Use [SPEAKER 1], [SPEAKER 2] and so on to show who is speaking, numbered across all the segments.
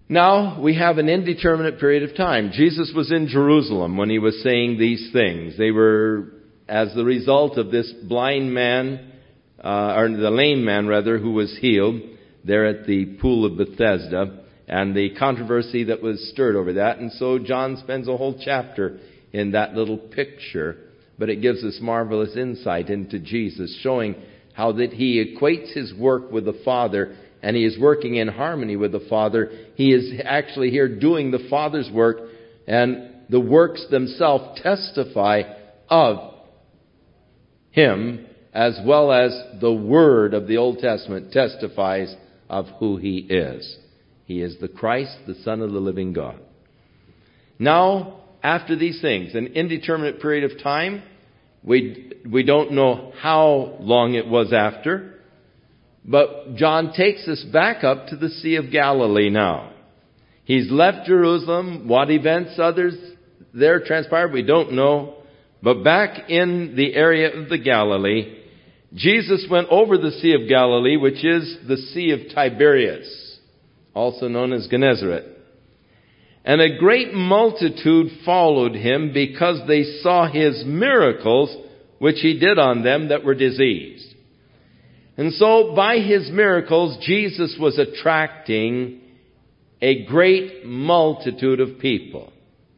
[SPEAKER 1] Now, we have an indeterminate period of time. Jesus was in Jerusalem when he was saying these things. They were as the result of this blind man, or the lame man rather, who was healed there at the pool of Bethesda, and the controversy that was stirred over that. And so John spends a whole chapter in that little picture, but it gives us marvelous insight into Jesus, showing how that he equates his work with the Father, and he is working in harmony with the Father. He is actually here doing the Father's work, and the works themselves testify of him, as well as the Word of the Old Testament testifies of who he is. He is the Christ, the Son of the living God. Now, after these things, an indeterminate period of time, we don't know how long it was after, but John takes us back up to the Sea of Galilee now. He's left Jerusalem. What events others there transpired, we don't know. But back in the area of the Galilee, Jesus went over the Sea of Galilee, which is the Sea of Tiberias, also known as Gennesaret. And a great multitude followed him because they saw his miracles, which he did on them that were diseased. And so by his miracles, Jesus was attracting a great multitude of people.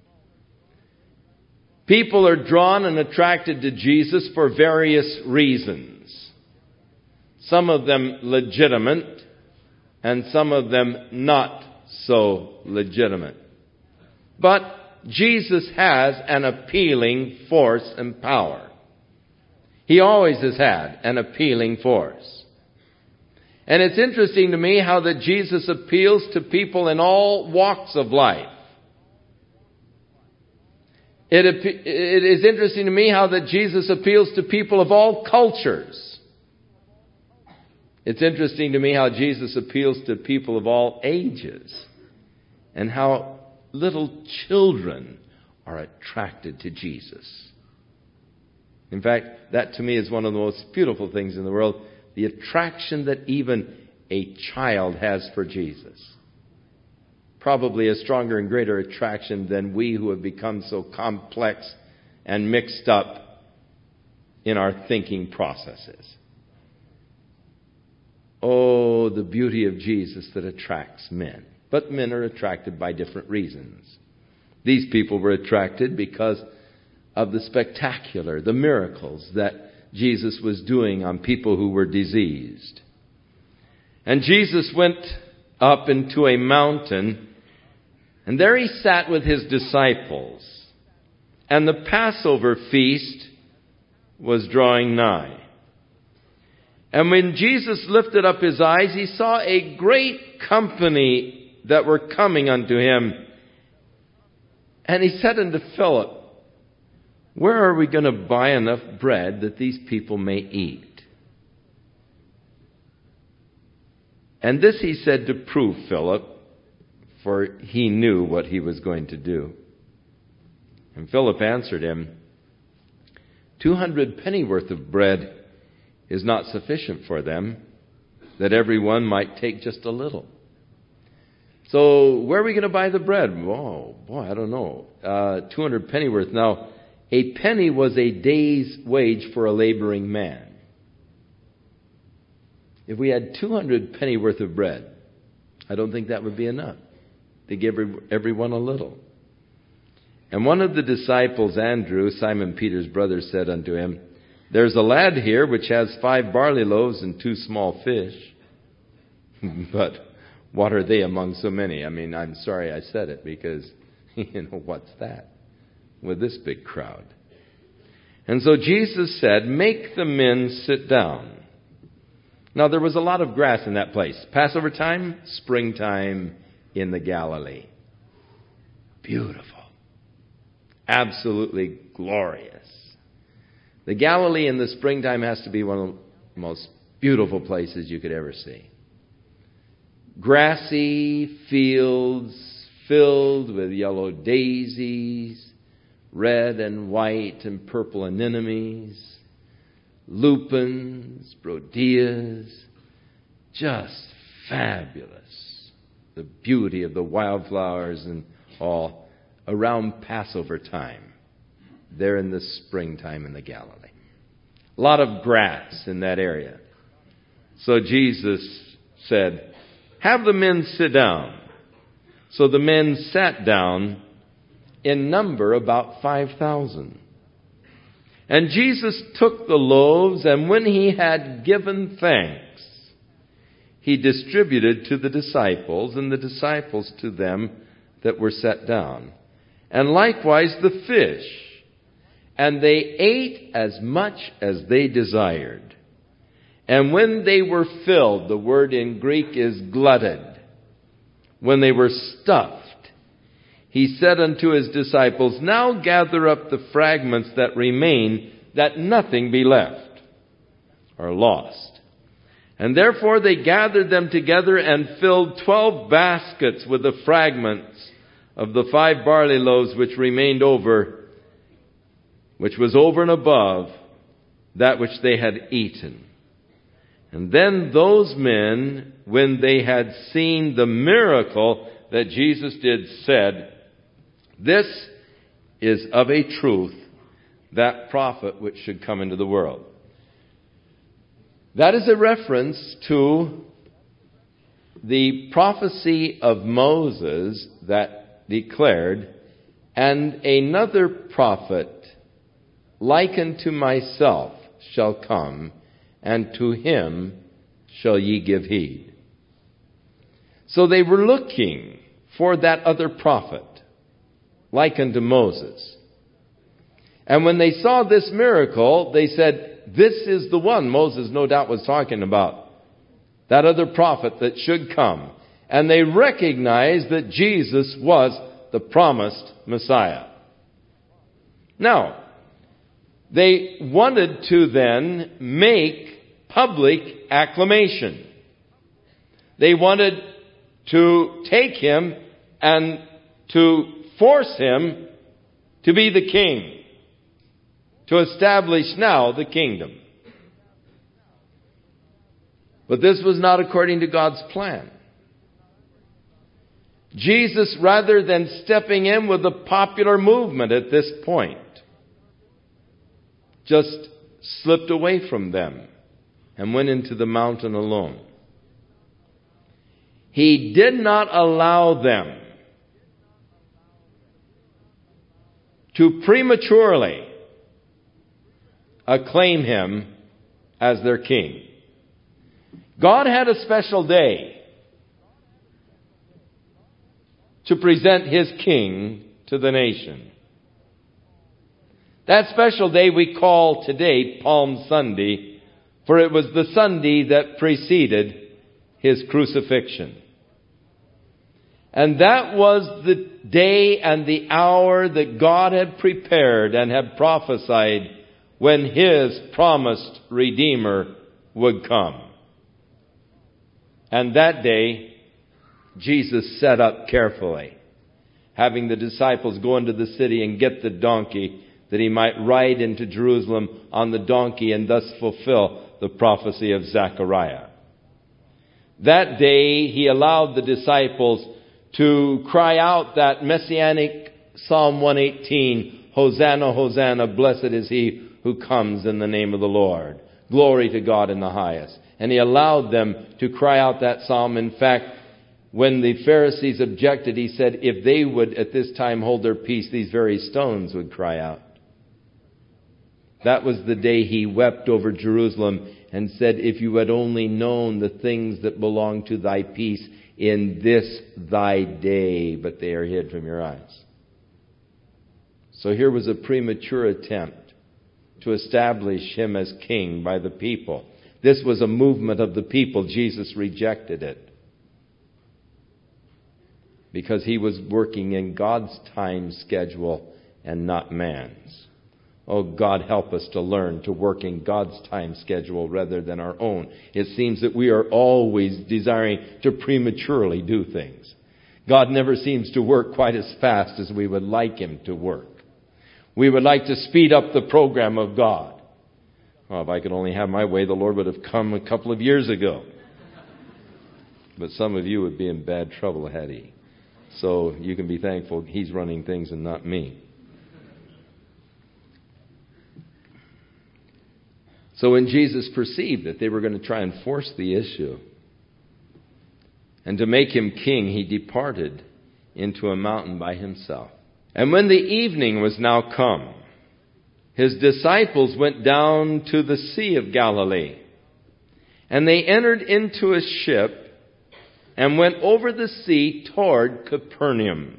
[SPEAKER 1] People are drawn and attracted to Jesus for various reasons. Some of them legitimate, and some of them not so legitimate. But Jesus has an appealing force and power. He always has had an appealing force. And it's interesting to me how that Jesus appeals to people in all walks of life. It is interesting to me how that Jesus appeals to people of all cultures. It's interesting to me how Jesus appeals to people of all ages, and how little children are attracted to Jesus. In fact, that to me is one of the most beautiful things in the world, the attraction that even a child has for Jesus. Probably a stronger and greater attraction than we who have become so complex and mixed up in our thinking processes. Oh, the beauty of Jesus that attracts men. But men are attracted by different reasons. These people were attracted because of the spectacular, the miracles that Jesus was doing on people who were diseased. And Jesus went up into a mountain, and there he sat with his disciples. And the Passover feast was drawing nigh. And when Jesus lifted up his eyes, he saw a great company that were coming unto him. And he said unto Philip, "Where are we going to buy enough bread that these people may eat?" And this he said to prove Philip, for he knew what he was going to do. And Philip answered him, 200 pennyworth of bread is not sufficient for them, that every one might take just a little. So where are we going to buy the bread? Oh, boy, I don't know. 200 pennyworth. Now, a penny was a day's wage for a laboring man. If we had 200 pennyworth of bread, I don't think that would be enough to give everyone a little. And one of the disciples, Andrew, Simon Peter's brother, said unto him, "There's a lad here which has 5 barley loaves and 2 small fish." But what are they among so many? I mean, I'm sorry I said it, because, what's that with this big crowd? And so Jesus said, "Make the men sit down." Now, there was a lot of grass in that place. Passover time, springtime in the Galilee. Beautiful. Absolutely glorious. The Galilee in the springtime has to be one of the most beautiful places you could ever see. Grassy fields filled with yellow daisies, red and white and purple anemones, lupins, brodeas, just fabulous. the beauty of the wildflowers and all around Passover time, there in the springtime in the Galilee. A lot of grass in that area. So Jesus said, "Have the men sit down." So the men sat down, in number about 5,000. And Jesus took the loaves, and when he had given thanks, he distributed to the disciples, and the disciples to them that were set down. And likewise the fish. And they ate as much as they desired. And when they were filled, the word in Greek is glutted, when they were stuffed, he said unto his disciples, "Now gather up the fragments that remain, that nothing be left or lost." And therefore they gathered them together and filled 12 baskets with the fragments of the 5 barley loaves which remained over, which was over and above that which they had eaten. And then those men, when they had seen the miracle that Jesus did, said, "This is of a truth that prophet which should come into the world." That is a reference to the prophecy of Moses that declared, "And another prophet like unto myself shall come, and to him shall ye give heed." So they were looking for that other prophet, like unto Moses. And when they saw this miracle, they said, "This is the one." Moses no doubt was talking about that other prophet that should come. And they recognized that Jesus was the promised Messiah. Now, they wanted to then make public acclamation. They wanted to take him and to force him to be the king, to establish now the kingdom. But this was not according to God's plan. Jesus, rather than stepping in with the popular movement at this point, just slipped away from them and went into the mountain alone. He did not allow them to prematurely acclaim him as their king. God had a special day to present his king to the nation. That special day we call today Palm Sunday, for it was the Sunday that preceded his crucifixion. And that was the day and the hour that God had prepared and had prophesied when his promised Redeemer would come. And that day, Jesus set up carefully, having the disciples go into the city and get the donkey, that he might ride into Jerusalem on the donkey and thus fulfill the prophecy of Zechariah. That day, he allowed the disciples to cry out that messianic Psalm 118, "Hosanna, Hosanna, blessed is he who comes in the name of the Lord. Glory to God in the highest." And he allowed them to cry out that psalm. In fact, when the Pharisees objected, he said, if they would at this time hold their peace, these very stones would cry out. That was the day he wept over Jerusalem and said, "If you had only known the things that belong to thy peace in this thy day, but they are hid from your eyes." So here was a premature attempt to establish him as king by the people. This was a movement of the people. Jesus rejected it, because he was working in God's time schedule and not man's. Oh, God, help us to learn to work in God's time schedule rather than our own. It seems that we are always desiring to prematurely do things. God never seems to work quite as fast as we would like him to work. We would like to speed up the program of God. Well, if I could only have my way, the Lord would have come a couple of years ago. But some of you would be in bad trouble had he. So you can be thankful he's running things and not me. So when Jesus perceived that they were going to try and force the issue, and to make him king, he departed into a mountain by himself. And when the evening was now come, his disciples went down to the Sea of Galilee. And they entered into a ship and went over the sea toward Capernaum.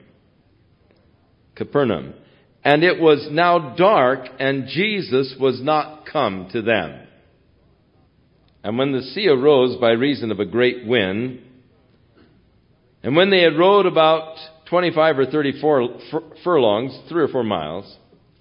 [SPEAKER 1] And it was now dark, and Jesus was not come to them. And when the sea arose by reason of a great wind, and when they had rowed about 25 or 34 furlongs, 3 or 4 miles,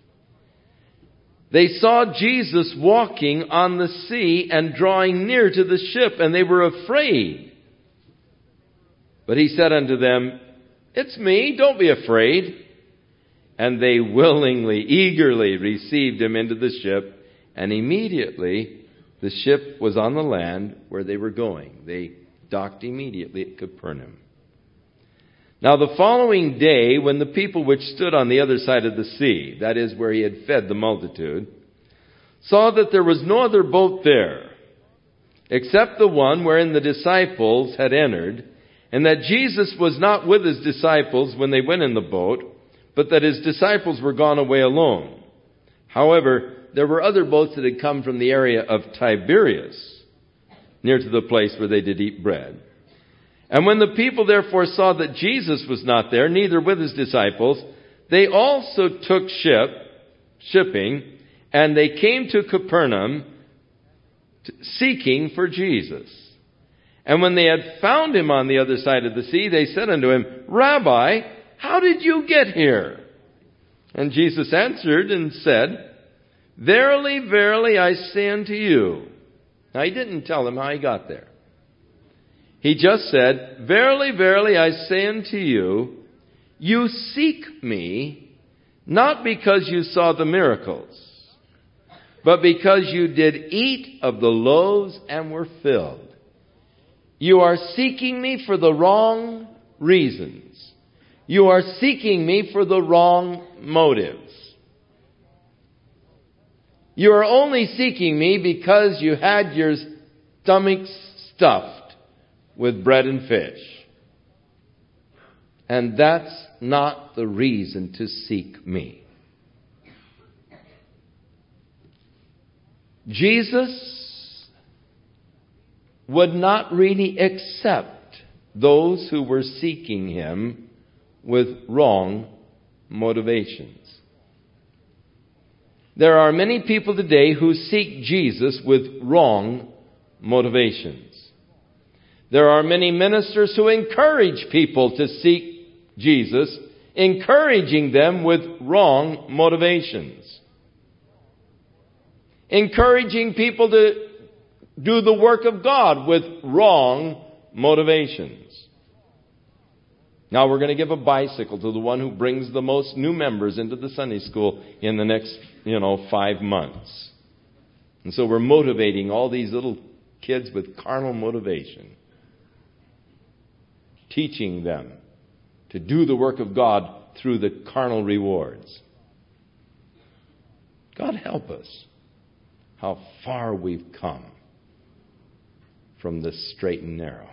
[SPEAKER 1] they saw Jesus walking on the sea and drawing near to the ship, and they were afraid. But he said unto them, "It's me, don't be afraid." And they willingly, eagerly received him into the ship, and immediately the ship was on the land where they were going. They docked immediately at Capernaum. Now the following day, when the people which stood on the other side of the sea, that is, where he had fed the multitude, saw that there was no other boat there, except the one wherein the disciples had entered, and that Jesus was not with his disciples when they went in the boat, but that his disciples were gone away alone. However, there were other boats that had come from the area of Tiberias, near to the place where they did eat bread. And when the people therefore saw that Jesus was not there, neither with his disciples, they also took shipping, and they came to Capernaum, seeking for Jesus. And when they had found him on the other side of the sea, they said unto him, "Rabbi, how did you get here?" And Jesus answered and said, "Verily, verily, I say unto you." Now he didn't tell them how he got there. He just said, "Verily, verily, I say unto you, you seek me, not because you saw the miracles, but because you did eat of the loaves and were filled. You are seeking me for the wrong reasons. You are seeking me for the wrong motives. You are only seeking me because you had your stomachs stuffed with bread and fish. And that's not the reason to seek me." Jesus would not really accept those who were seeking him with wrong motivations. There are many people today who seek Jesus with wrong motivations. There are many ministers who encourage people to seek Jesus, encouraging them with wrong motivations. Encouraging people to do the work of God with wrong motivations. Now we're going to give a bicycle to the one who brings the most new members into the Sunday school in the next, 5 months. And so we're motivating all these little kids with carnal motivation. Teaching them to do the work of God through the carnal rewards. God help us. How far we've come from the straight and narrow.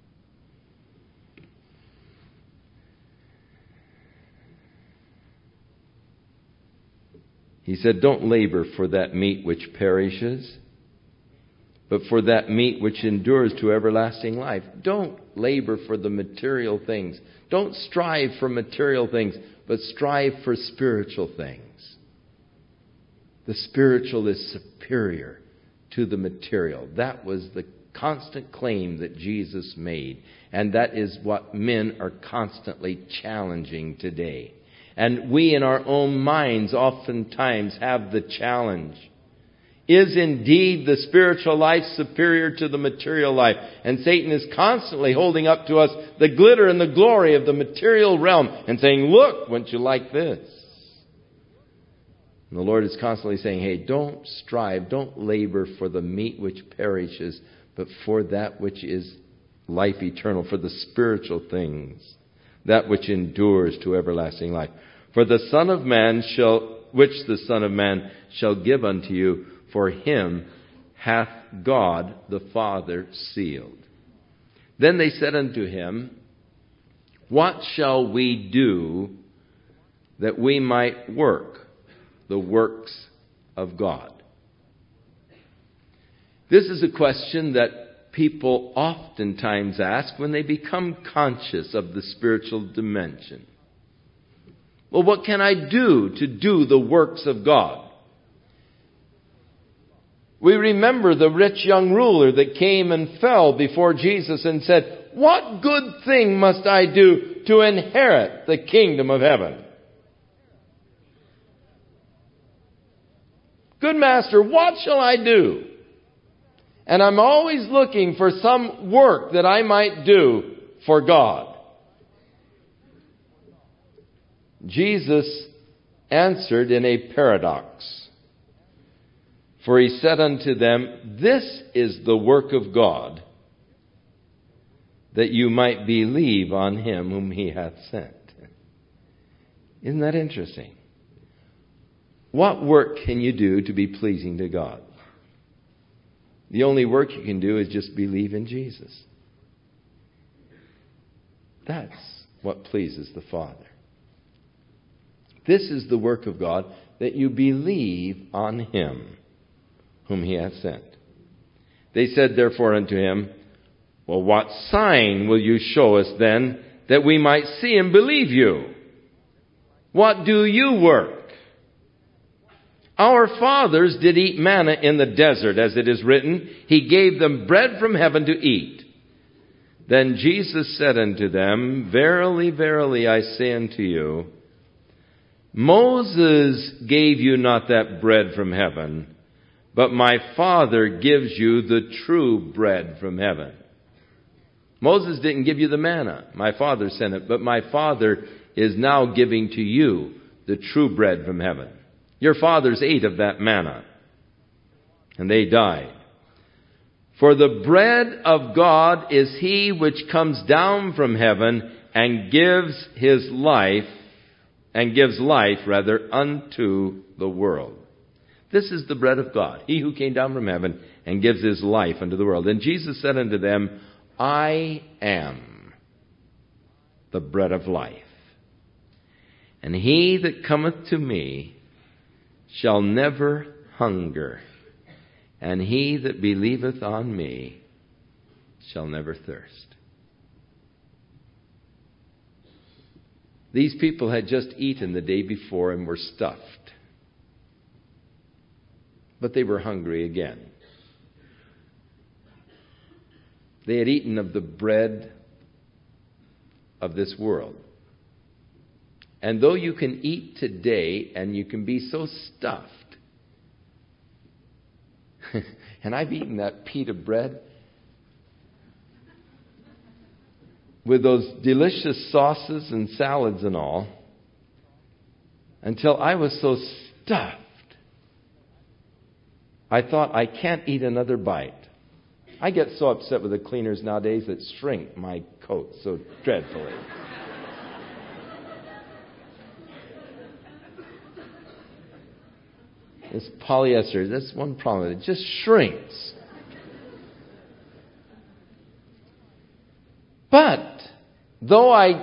[SPEAKER 1] He said, "Don't labor for that meat which perishes, but for that meat which endures to everlasting life." Don't labor for the material things. Don't strive for material things, but strive for spiritual things. The spiritual is superior to the material. That was the constant claim that Jesus made. And that is what men are constantly challenging today. And we in our own minds oftentimes have the challenge. Is indeed the spiritual life superior to the material life? And Satan is constantly holding up to us the glitter and the glory of the material realm and saying, "Look, wouldn't you like this?" And the Lord is constantly saying, "Hey, don't strive, don't labor for the meat which perishes, but for that which is life eternal, for the spiritual things, that which endures to everlasting life. For the Son of Man which the Son of Man shall give unto you, for him hath God the Father sealed. Then they said unto him, What shall we do that we might work the works of God? This is a question that people oftentimes ask when they become conscious of the spiritual dimension. Well, what can I do to do the works of God? We remember the rich young ruler that came and fell before Jesus and said, What good thing must I do to inherit the kingdom of heaven? Good master, what shall I do? And I'm always looking for some work that I might do for God. Jesus answered in a paradox. For he said unto them, This is the work of God, that you might believe on him whom he hath sent. Isn't that interesting? What work can you do to be pleasing to God? The only work you can do is just believe in Jesus. That's what pleases the Father. This is the work of God, that you believe on him whom he hath sent. They said therefore unto him, Well, what sign will you show us then, that we might see and believe you? What do you work? Our fathers did eat manna in the desert, as it is written, He gave them bread from heaven to eat. Then Jesus said unto them, Verily, verily, I say unto you, Moses gave you not that bread from heaven, but my Father gives you the true bread from heaven. Moses didn't give you the manna. My Father sent it, but my Father is now giving to you the true bread from heaven. Your fathers ate of that manna, and they died. For the bread of God is he which comes down from heaven and gives life unto the world. This is the bread of God, he who came down from heaven and gives his life unto the world. And Jesus said unto them, I am the bread of life. And he that cometh to me shall never hunger, and he that believeth on me shall never thirst. These people had just eaten the day before and were stuffed. But they were hungry again. They had eaten of the bread of this world. And though you can eat today and you can be so stuffed, and I've eaten that pita bread with those delicious sauces and salads and all, until I was so stuffed, I thought, I can't eat another bite. I get so upset with the cleaners nowadays that shrink my coat so dreadfully. It's polyester. That's one problem. It just shrinks. But though I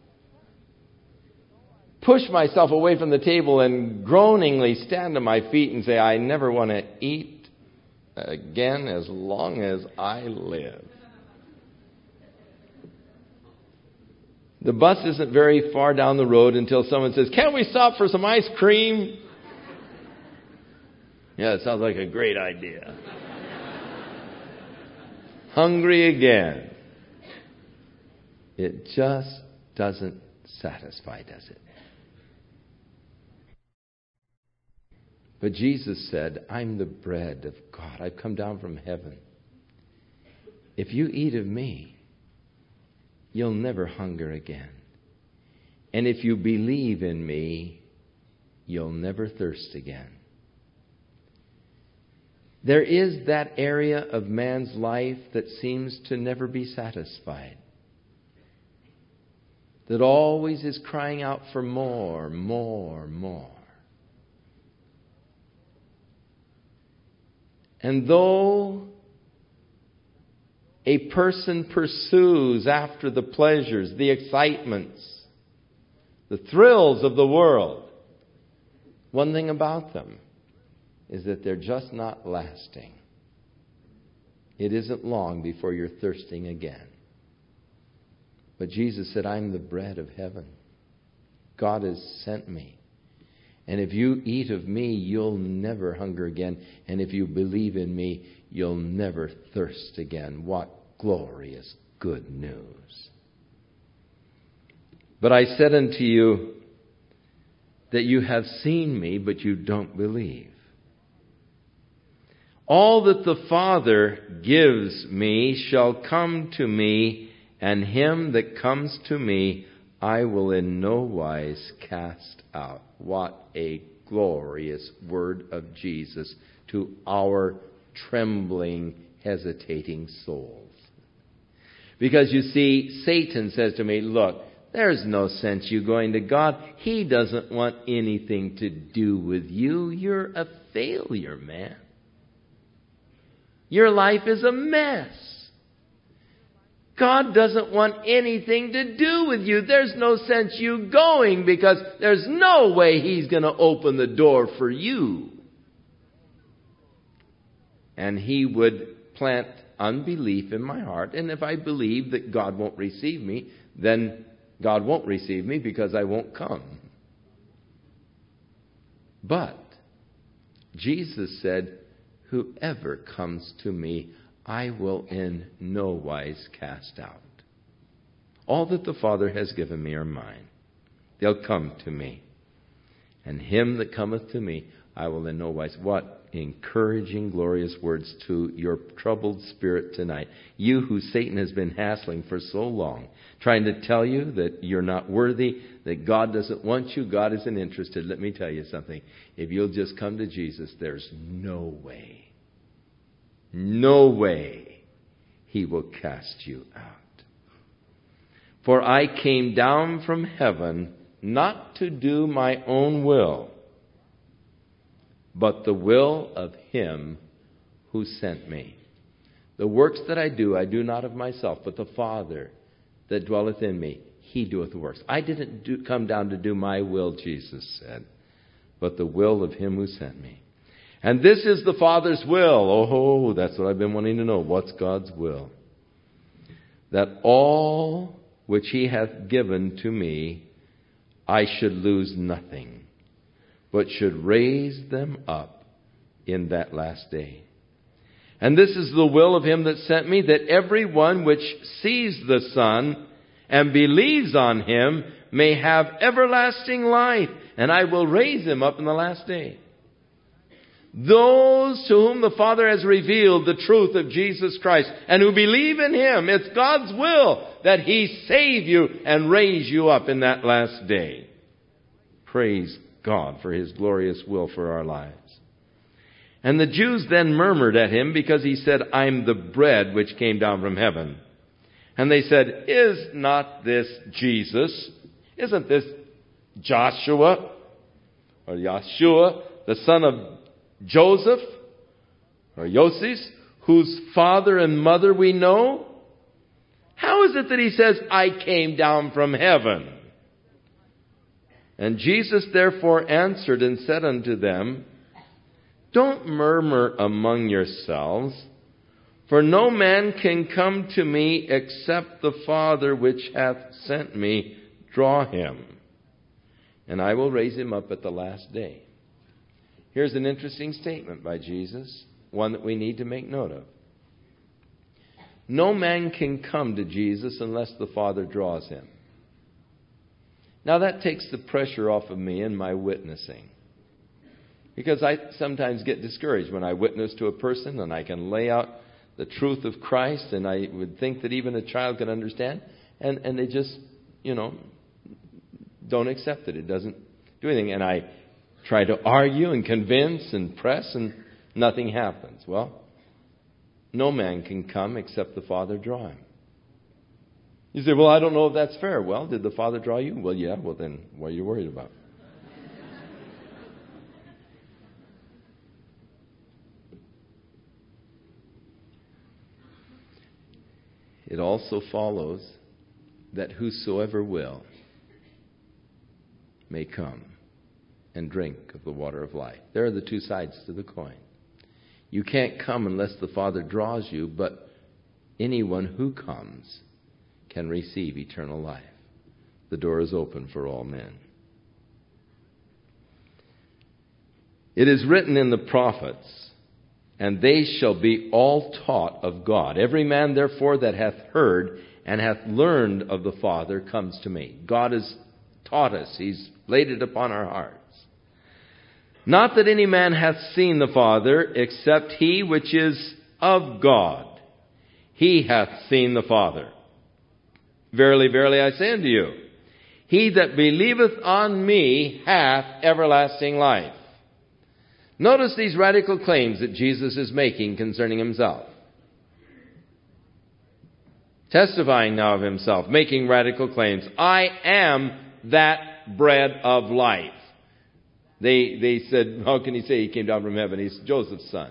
[SPEAKER 1] push myself away from the table and groaningly stand on my feet and say, I never want to eat again as long as I live. The bus isn't very far down the road until someone says, can't we stop for some ice cream? Yeah, it sounds like a great idea. Hungry again. It just doesn't satisfy, does it? But Jesus said, I'm the bread of God. I've come down from heaven. If you eat of me, you'll never hunger again. And if you believe in me, you'll never thirst again. There is that area of man's life that seems to never be satisfied. That always is crying out for more, more, more. And though a person pursues after the pleasures, the excitements, the thrills of the world, one thing about them is that they're just not lasting. It isn't long before you're thirsting again. But Jesus said, I'm the bread of heaven. God has sent me. And if you eat of me, you'll never hunger again. And if you believe in me, you'll never thirst again. What glorious good news. But I said unto you that you have seen me, but you don't believe. All that the Father gives me shall come to me, and him that comes to me I will in no wise cast out. What a glorious word of Jesus to our trembling, hesitating souls. Because you see, Satan says to me, look, there's no sense you going to God. He doesn't want anything to do with you. You're a failure, man. Your life is a mess. God doesn't want anything to do with you. There's no sense you going because there's no way He's going to open the door for you. And he would plant unbelief in my heart. And if I believe that God won't receive me, then God won't receive me because I won't come. But Jesus said, whoever comes to me, I will in no wise cast out. All that the Father has given me are mine. They'll come to me. And him that cometh to me, I will in no wise. What encouraging, glorious words to your troubled spirit tonight. You who Satan has been hassling for so long, trying to tell you that you're not worthy, that God doesn't want you, God isn't interested. Let me tell you something. If you'll just come to Jesus, there's no way He will cast you out. For I came down from heaven not to do my own will, but the will of Him who sent me. The works that I do not of myself, but the Father that dwelleth in me, He doeth the works. I didn't come down to do my will, Jesus said, but the will of Him who sent me. And this is the Father's will. Oh, that's what I've been wanting to know. What's God's will? That all which He hath given to me, I should lose nothing, but should raise them up in that last day. And this is the will of Him that sent me, that every one which sees the Son and believes on Him may have everlasting life, and I will raise him up in the last day. Those to whom the Father has revealed the truth of Jesus Christ and who believe in Him, it's God's will that He save you and raise you up in that last day. Praise God for His glorious will for our lives. And the Jews then murmured at Him because He said, I'm the bread which came down from heaven. And they said, is not this Jesus? Isn't this Joshua or Yeshua, the son of Joseph or Yosef, whose father and mother we know? How is it that He says, I came down from heaven? And Jesus therefore answered and said unto them, don't murmur among yourselves, for no man can come to me except the Father which hath sent me draw him, and I will raise him up at the last day. Here's an interesting statement by Jesus, one that we need to make note of. No man can come to Jesus unless the Father draws him. Now that takes the pressure off of me in my witnessing. Because I sometimes get discouraged when I witness to a person and I can lay out the truth of Christ and I would think that even a child can understand, and they just, don't accept it. It doesn't do anything. And I try to argue and convince and press, and Nothing happens. Well, no man can come except the Father draw him. You say, well, I don't know if that's fair. Well, did the Father draw you? Well, yeah. Well, then what are you worried about? It also follows that whosoever will may come and drink of the water of life. There are the two sides to the coin. You can't come unless the Father draws you, but anyone who comes can receive eternal life. The door is open for all men. It is written in the prophets, and they shall be all taught of God. Every man, therefore, that hath heard and hath learned of the Father comes to me. God has taught us. He's laid it upon our hearts. Not that any man hath seen the Father, except he which is of God. He hath seen the Father. Verily, verily, I say unto you, he that believeth on me hath everlasting life. Notice these radical claims that Jesus is making concerning himself. Testifying now of himself, making radical claims. I am that bread of life. They said, how can he say he came down from heaven? He's Joseph's son.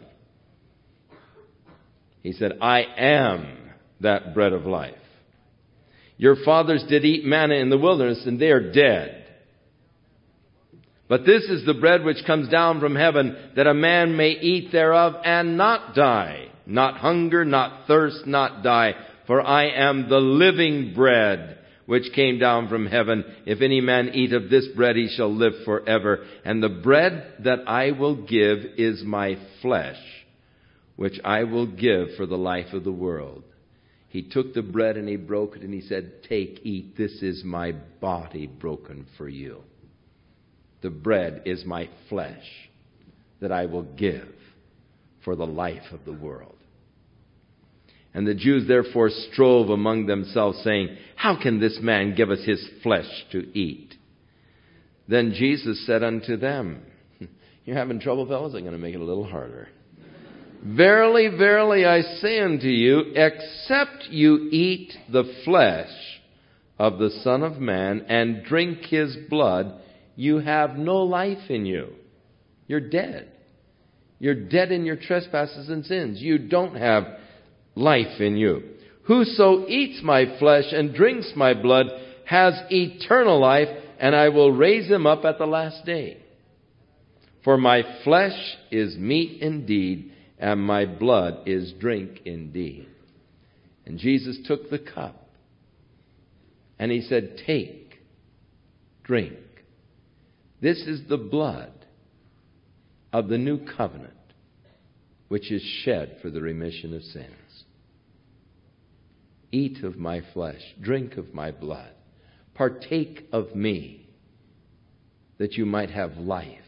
[SPEAKER 1] He said, I am that bread of life. Your fathers did eat manna in the wilderness, and they are dead. But this is the bread which comes down from heaven, that a man may eat thereof and not die. Not hunger, not thirst, not die. For I am the living bread which came down from heaven. If any man eat of this bread, he shall live forever. And the bread that I will give is my flesh, which I will give for the life of the world. He took the bread and he broke it and he said, take, eat, this is my body broken for you. The bread is my flesh that I will give for the life of the world. And the Jews therefore strove among themselves, saying, how can this man give us his flesh to eat? Then Jesus said unto them, you're having trouble, fellas? I'm going to make it a little harder. Verily, verily, I say unto you, except you eat the flesh of the Son of Man and drink his blood, you have no life in you. You're dead. You're dead in your trespasses and sins. You don't have life in you. Whoso eats my flesh and drinks my blood has eternal life, and I will raise him up at the last day. For my flesh is meat indeed, and my blood is drink indeed. And Jesus took the cup, and he said, take, drink. This is the blood of the new covenant, which is shed for the remission of sins. Eat of my flesh, drink of my blood, partake of me, that you might have life.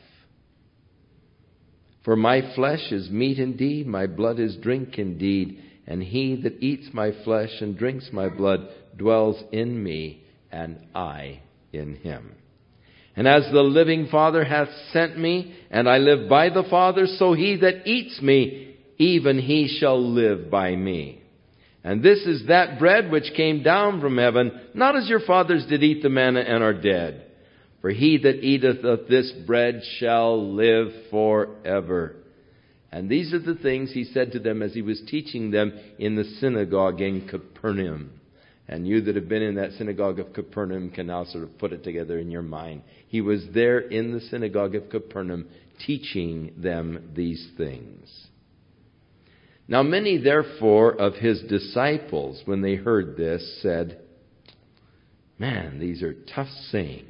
[SPEAKER 1] For my flesh is meat indeed, my blood is drink indeed, and he that eats my flesh and drinks my blood dwells in me, and I in him. And as the living Father hath sent me, and I live by the Father, so he that eats me, even he shall live by me. And this is that bread which came down from heaven, not as your fathers did eat the manna and are dead. For he that eateth of this bread shall live forever. And these are the things he said to them as he was teaching them in the synagogue in Capernaum. And you that have been in that synagogue of Capernaum can now sort of put it together in your mind. He was there in the synagogue of Capernaum teaching them these things. Now many therefore of his disciples, when they heard this, said, man, these are tough sayings.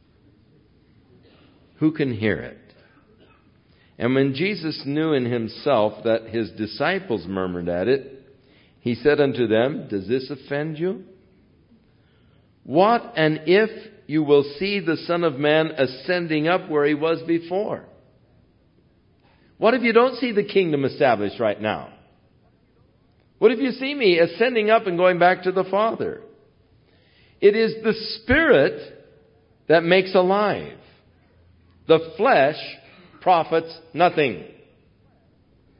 [SPEAKER 1] Who can hear it? And when Jesus knew in himself that his disciples murmured at it, he said unto them, does this offend you? What and if you will see the Son of Man ascending up where he was before? What if you don't see the kingdom established right now? What if you see me ascending up and going back to the Father? It is the Spirit that makes alive. The flesh profits nothing.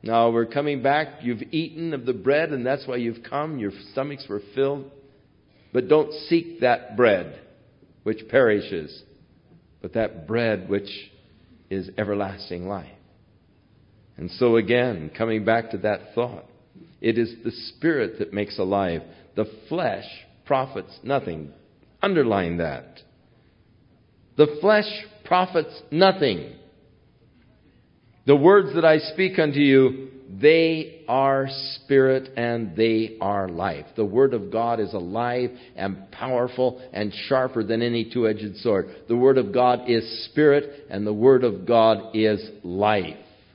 [SPEAKER 1] Now we're coming back. You've eaten of the bread, and that's why you've come. Your stomachs were filled. But don't seek that bread which perishes, but that bread which is everlasting life. And so again, coming back to that thought, it is the Spirit that makes alive. The flesh profits nothing. Underline that. The flesh profits nothing. The words that I speak unto you, they are spirit and they are life. The Word of God is alive and powerful and sharper than any two-edged sword. The Word of God is spirit and the Word of God is life.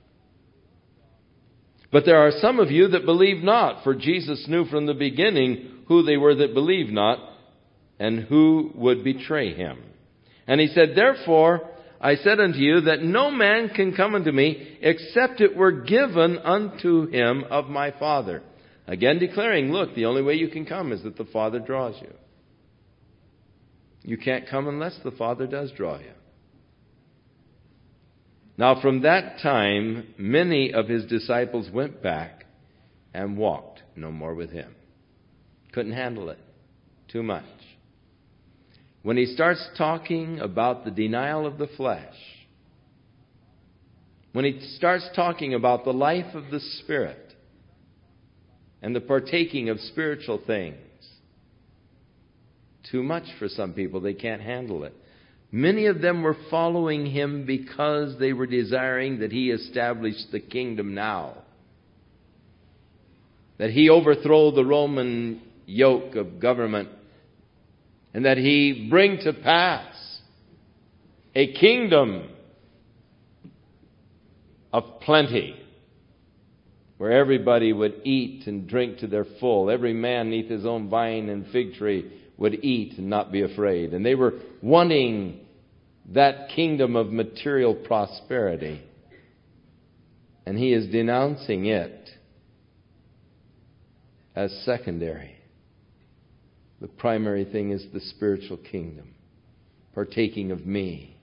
[SPEAKER 1] But there are some of you that believe not, for Jesus knew from the beginning who they were that believed not and who would betray him. And he said, therefore, I said unto you that no man can come unto me except it were given unto him of my Father. Again declaring, look, the only way you can come is that the Father draws you. You can't come unless the Father does draw you. Now from that time, many of his disciples went back and walked no more with him. Couldn't handle it. Too much. When he starts talking about the denial of the flesh, when he starts talking about the life of the Spirit and the partaking of spiritual things, too much for some people. They can't handle it. Many of them were following him because they were desiring that he establish the kingdom now, that he overthrow the Roman yoke of government, and that he bring to pass a kingdom of plenty, where everybody would eat and drink to their full. Every man neath his own vine and fig tree would eat and not be afraid. And they were wanting that kingdom of material prosperity. And he is denouncing it as secondary. The primary thing is the spiritual kingdom. Partaking of me.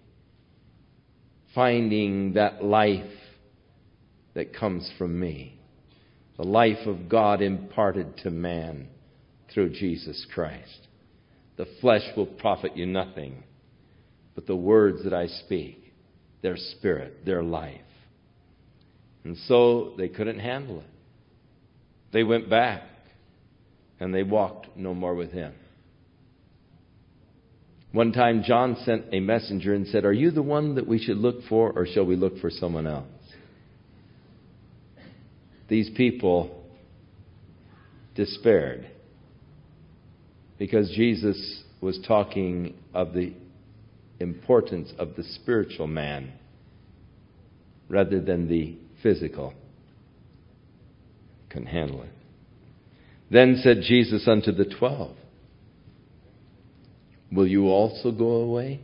[SPEAKER 1] Finding that life that comes from me. The life of God imparted to man through Jesus Christ. The flesh will profit you nothing. But the words that I speak, they're spirit, they're life. And so they couldn't handle it. They went back. And they walked no more with him. One time John sent a messenger and said, are you the one that we should look for, or shall we look for someone else? These people despaired because Jesus was talking of the importance of the spiritual man rather than the physical. Couldn't handle it. Then said Jesus unto the 12, will you also go away?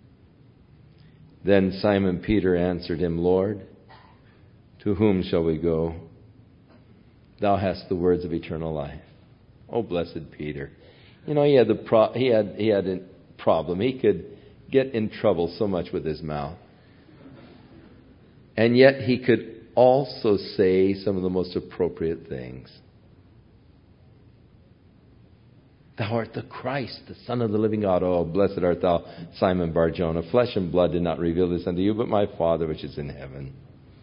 [SPEAKER 1] Then Simon Peter answered him, Lord, to whom shall we go? Thou hast the words of eternal life. Oh, blessed Peter. You know, he had a problem. He could get in trouble so much with his mouth. And yet he could also say some of the most appropriate things. Thou art the Christ, the Son of the living God. Oh, blessed art thou, Simon Bar-Jonah. Flesh and blood did not reveal this unto you, but my Father which is in heaven.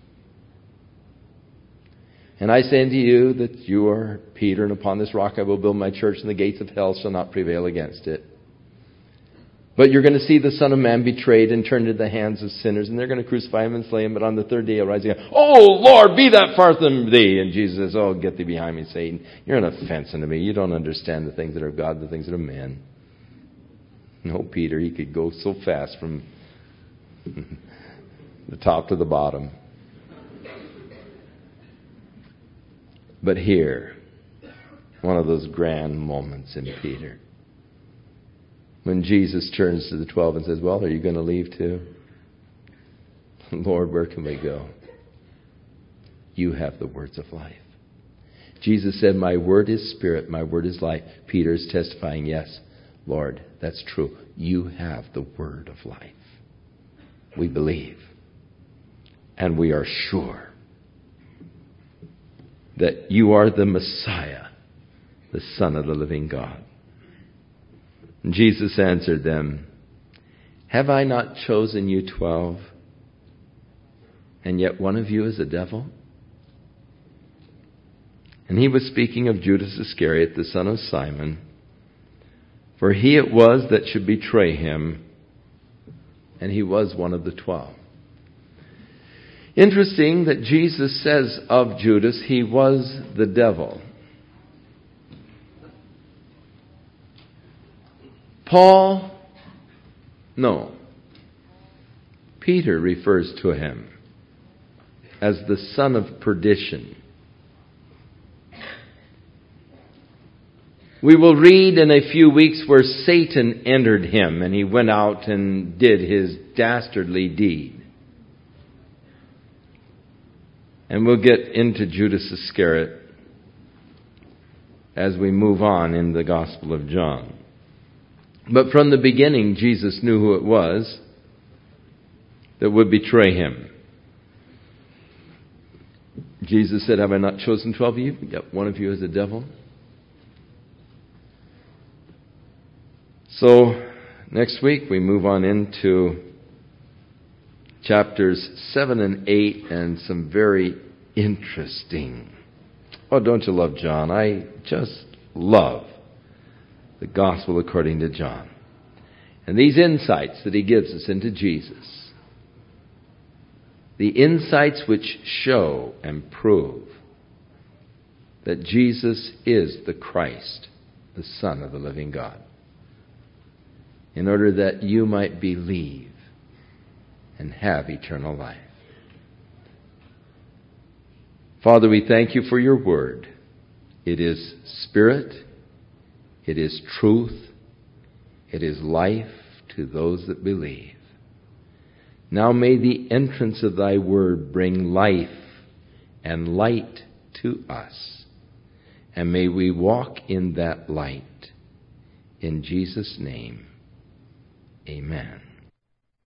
[SPEAKER 1] And I say unto you that you are Peter, and upon this rock I will build my church, and the gates of hell shall not prevail against it. But you're going to see the Son of Man betrayed and turned into the hands of sinners, and they're going to crucify him and slay him, but on the third day he'll rise again. Oh, Lord, be that far from thee. And Jesus says, oh, get thee behind me, Satan. You're an offense unto me. You don't understand the things that are of God, the things that are men. No, Peter, he could go so fast from the top to the bottom. But here, one of those grand moments in Peter, when Jesus turns to the 12 and says, well, are you going to leave too? Lord, where can we go? You have the words of life. Jesus said, my word is spirit, my word is life. Peter is testifying, yes, Lord, that's true. You have the word of life. We believe. And we are sure that you are the Messiah, the Son of the living God. And Jesus answered them, have I not chosen you 12? And yet one of you is a devil? And he was speaking of Judas Iscariot, the son of Simon, for he it was that should betray him, and he was one of the 12. Interesting that Jesus says of Judas, he was the devil. Paul, no. Peter refers to him as the son of perdition. We will read in a few weeks where Satan entered him and he went out and did his dastardly deed. And we'll get into Judas Iscariot as we move on in the Gospel of John. But from the beginning, Jesus knew who it was that would betray him. Jesus said, have I not chosen 12 of you? Yet one of you is a devil. So, next week we move on into chapters 7 and 8 and some very interesting. Oh, don't you love John? I just love the Gospel according to John. And these insights that he gives us into Jesus. The insights which show and prove that Jesus is the Christ, the Son of the living God. In order that you might believe and have eternal life. Father, we thank you for your word. It is spirit, it is truth, it is life to those that believe. Now may the entrance of thy word bring life and light to us. And may we walk in that light. In Jesus' name, amen.